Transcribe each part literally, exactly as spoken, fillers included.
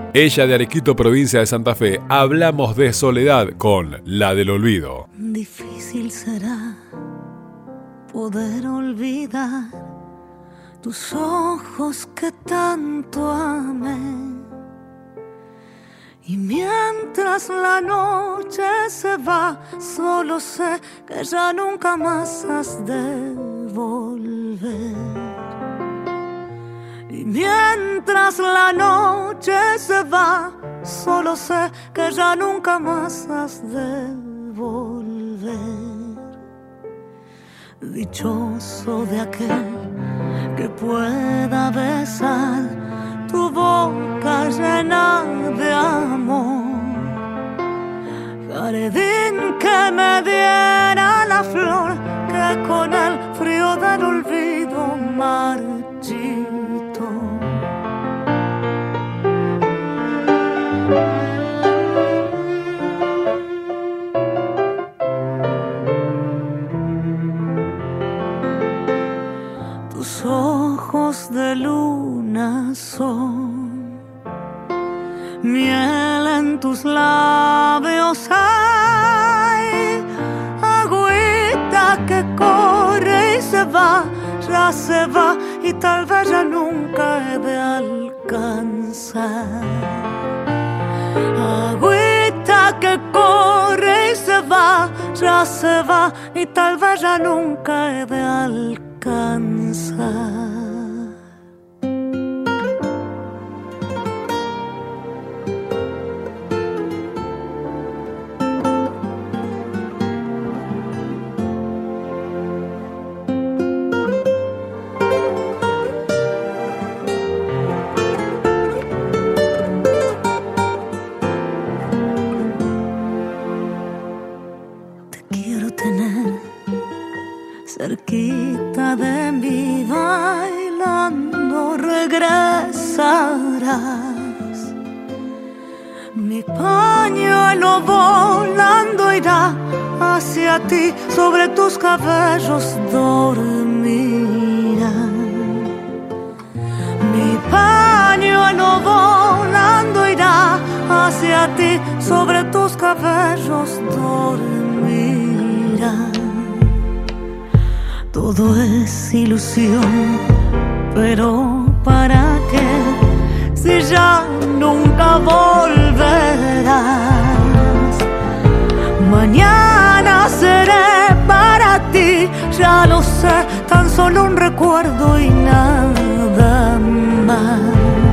Ella de Arequito, provincia de Santa Fe. Hablamos de soledad con La del Olvido. Difícil será poder olvidar tus ojos que tanto amé. Y mientras la noche se va, solo sé que ya nunca más has de volver. Y mientras la noche se va, solo sé que ya nunca más has de volver. Dichoso de aquel que pueda besar tu boca llena de amor, jardín que me diera la flor que con el frío del olvido marchito. Tus ojos de luna son miel en tus labios, hay agüita que corre y se va, ya se va y tal vez ya nunca he de alcanzar. Agüita que corre y se va, ya se va y tal vez ya nunca he de alcanzar. Cerquita de mí bailando regresarás. Mi pañuelo volando irá hacia ti, sobre tus cabellos dormirá. Mi pañuelo volando irá hacia ti, sobre tus cabellos dormirá. Todo es ilusión, pero ¿para qué? Si ya nunca volverás. Mañana seré para ti, ya lo sé, tan solo un recuerdo y nada más.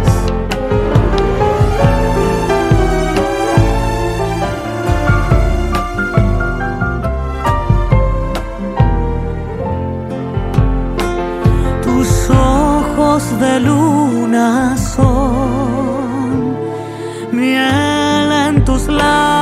De luna son miel en tus labios.